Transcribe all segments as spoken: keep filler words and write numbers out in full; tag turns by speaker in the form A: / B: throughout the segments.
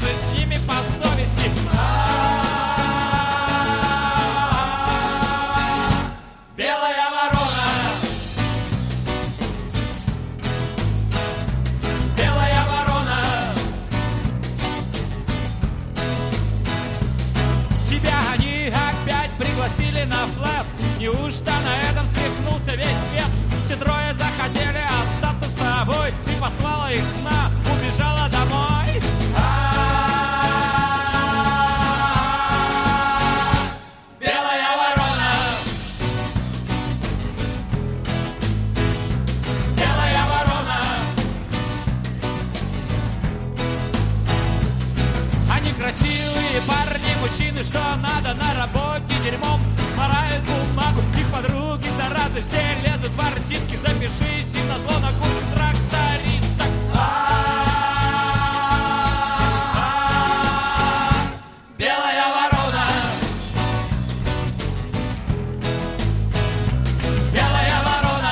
A: жить с ними по совести. Белая ворона, белая ворона, тебя они опять пригласили на флэп. Неужто на этом свихнулся весь свет? Все трое захотели остаться с тобой. Ты послала их на, убежала домой. Белая ворона, белая ворона. Они красивые парни, мужчины, что надо на работе дерьмом морают бумагу. Их подруги заразы, все лезут в артистки. Запишись и на зло на курс тракториста. Белая ворона, белая ворона.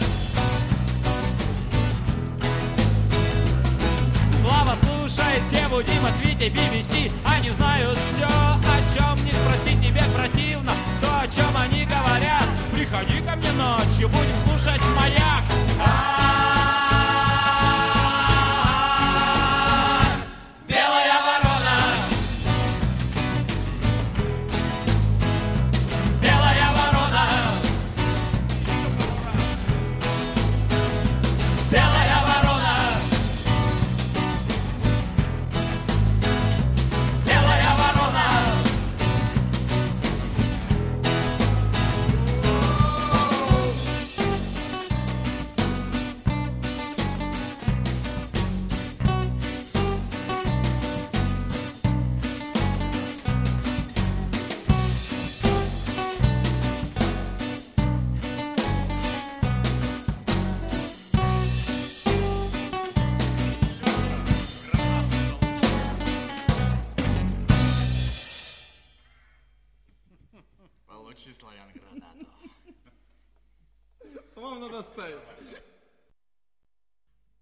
A: Слава, слушай, Севу, Дима, Свите, би би си. Они знают все, о чем не спросить. Тебе противно то, о чем они говорят. Приходи ко мне ночью, будем слушать маяк. Белая ворона, белая ворона, белая ворона, белая ворона.
B: Получи славян гранату.
C: Вам надо ставить.